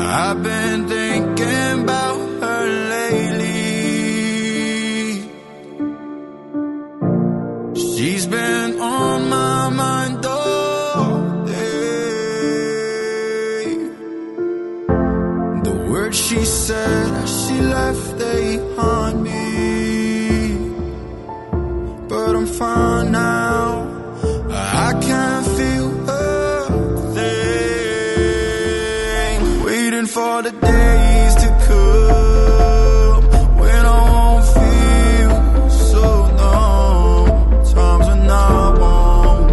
I've been thinking about her lately. She's been on my mind all day. The words she said as she left, they haunt me. But I'm fine now, I can't feel a thing. Waiting for the days to come when I won't feel so numb. Times when I won't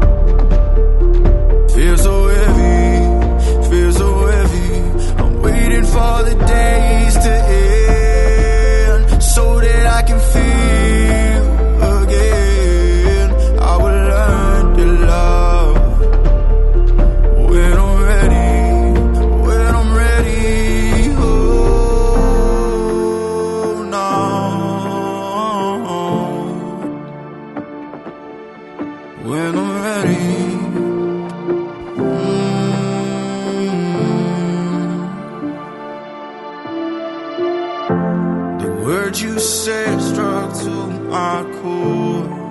feel so heavy, feel so heavy. I'm waiting for the days to end so that I can feel again. I will learn to love when I'm ready, when I'm ready. Oh no, when I'm ready. The words you said struck to my core.